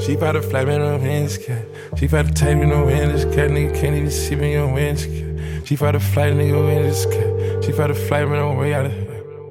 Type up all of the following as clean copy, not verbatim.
She bout to fly me no winds, cat. She bout to take me no winds, cat. Nigga can't even see me on winds, cat. She bout to fly nigga winds, cat. She bout to fly me no way out of here.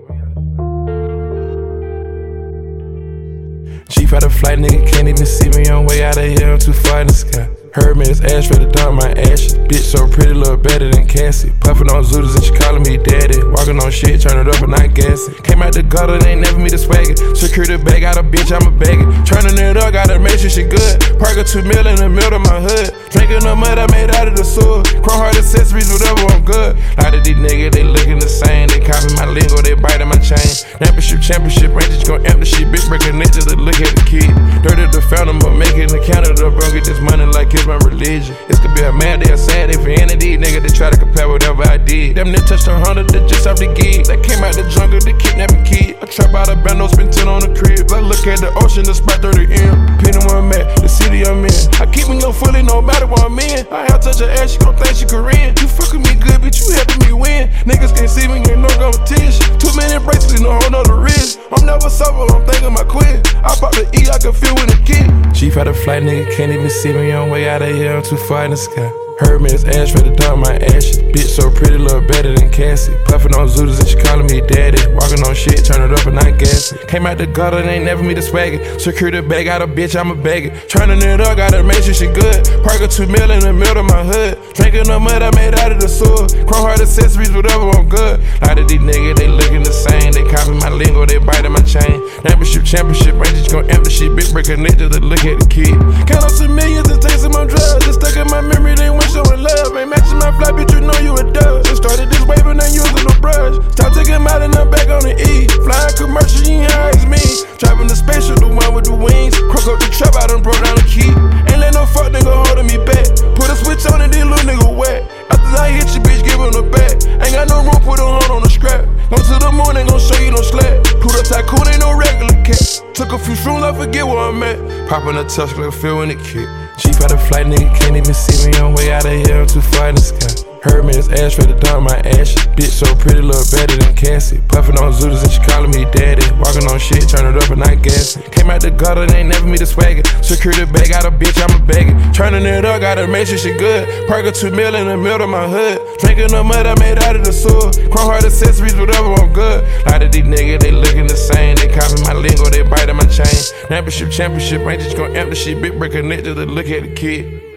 She bout to fly, nigga can't even see me on way out of here. I'm too far in the sky. Heard me, it's ash for the dump my ashes. Bitch so pretty, look better than Cassie. Puffin' on Zooters and she calling me daddy. Walking on shit, turn it up and not gassy. Came out the gutter, they ain't never me the swagger. Secure the bag, got a bitch, I'm a bagger. Turning it up, gotta make sure she good. Park a 2 mil in the middle of my hood. Drinking the mud I made out of the sewer. Chrome heart accessories, whatever, I'm good. A lot of these niggas, they looking the same. They copy my lingo, they biting my chain. Championship, Rangers gon' empty shit. Big breaking nature to look at the kid. Dirty the fountain, but making the counter up. Bro, get this money like it's my religion. This could be a mad day, a sad day for any of these niggas that try to compare whatever I did. Them niggas touched 100, they just off the gig. They came out the jungle, they kidnapping kid. I trap out a bando, spend 10 on the crib. I look at the ocean, the spot 30 M. Depending where I'm at, the city I'm in. I keep me no fully, no matter where I'm in. I have touch her ass, she gon' think she Korean. You fucking me good, bitch, you helping me win. Niggas can't see me, ain't no competition. Too many bracelets, no whole nother wrist. I'm never sober, I'm thinking my quit. I pop the E, I can feel when it kick. Chief out of flight, nigga can't even see me on way out of here. I'm too far in the sky. Heard me, it's ash for the dump my ashes. Bitch so pretty, look better than Cassie. Puffin' on Zooters and she calling me daddy. Walking on shit, turn it up and not gassy. Came out the gutter, they ain't never me the swagger. Secure the bag, got a bitch, I'm a bagger. Turning it up, gotta make sure she good. Park a 2 mil in the middle of my hood. Drinking the mud I made out of the sewer. Chrome heart accessories, whatever, I'm good. A lot of these niggas, they looking the same. They copy my lingo, they biting my chain. Championship, Rangers gon' empty shit. Big breaking nature to look at the kid. Count up some millions and take some on drugs. Just stuck in my memory, they want showing love. Ain't matching my fly, bitch, you know you a dub. Just started this wave and ain't using no brush. Time to get out and I'm back on the E. Flying commercial, you ain't high as me. Driving the spaceship, the one with the wings. Crook up the trap, I done broke down the key. Ain't let no fuck nigga holding me back. Put a switch on and then little nigga wet. After I hit you, bitch, give him the back. Ain't got no room, put a hand on the scrap. Go to the moon, ain't gon' show you no slack. Pluto tycoon ain't no regular cat. Took a few shrooms, I forget where I'm at. Popping a touch, like a feel when it kick. Chief out of flight, nigga can't even see me on way out of here. I'm too far in the sky. Heard me, it's ash for the dump my ashes. Bitch so pretty, look better than Cassie. Puffin' on Zooters and she calling me daddy. Walking on shit, turn it up and not gassy. Came out the gutter, they ain't never me the swagger. Secure the bag, got a bitch, I'm a bagger. Turning it up, gotta make sure she good. Park a 2 mil in the middle of my hood. Drinking the mud I made out of the sewer. Chrome heart accessories, whatever, I'm good. A lot of these niggas, they looking the same. They copy my lingo, they biting my chain. Championship, Rangers gon' empty shit. Big breaking nature to look at the kid.